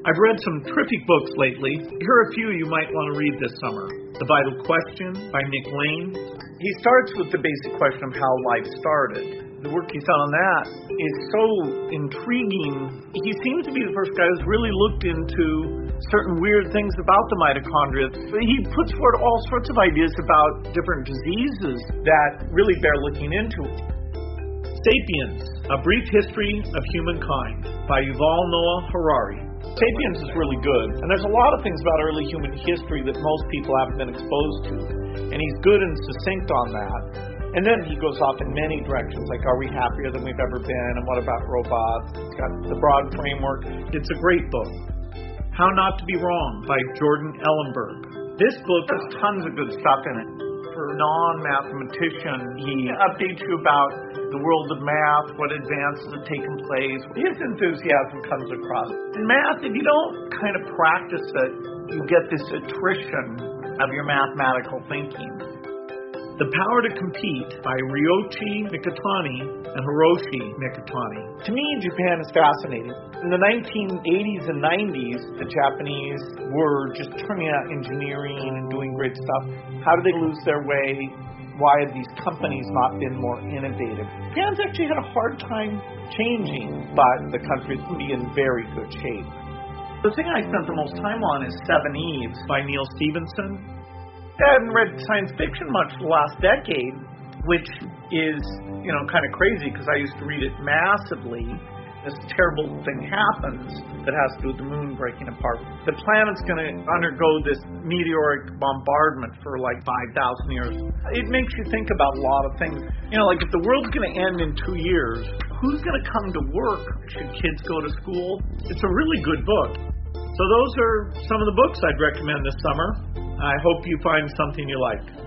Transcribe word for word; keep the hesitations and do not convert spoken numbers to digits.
I've read some terrific books lately. Here are a few you might want to read this summer. The Vital Question by Nick Lane. He starts with the basic question of how life started. The work he's done on that is so intriguing. He seems to be the first guy who's really looked into certain weird things about the mitochondria. He puts forward all sorts of ideas about different diseases that really bear looking into. Sapiens, A Brief History of Humankind by Yuval Noah Harari. Sapiens is really good, and there's a lot of things about early human history that most people haven't been exposed to, and he's good and succinct on that. And then he goes off in many directions, like are we happier than we've ever been, and what about robots? It's got the broad framework. It's a great book. How Not to Be Wrong by Jordan Ellenberg. This book has tons of good stuff in it. For a non-mathematician, he updates you about the world of math, what advances have taken place. His enthusiasm comes across. In math, if you don't kind of practice it, you get this attrition of your mathematical thinking. The Power to Compete by Ryoichi Mikitani and Hiroshi Mikitani. To me, Japan is fascinating. In the nineteen eighties and nineties, the Japanese were just turning out engineering and doing great stuff. How did they lose their way? Why have these companies not been more innovative? Japan's actually had a hard time changing, but the country can be in very good shape. The thing I spent the most time on is Seven Eves by Neal Stephenson. I hadn't read science fiction much the last decade, which is, you know, kind of crazy because I used to read it massively. This terrible thing happens that has to do with the moon breaking apart. The planet's going to undergo this meteoric bombardment for like five thousand years. It makes you think about a lot of things. You know, like if the world's going to end in two years, who's going to come to work? Should kids go to school? It's a really good book. So those are some of the books I'd recommend this summer. I hope you find something you like.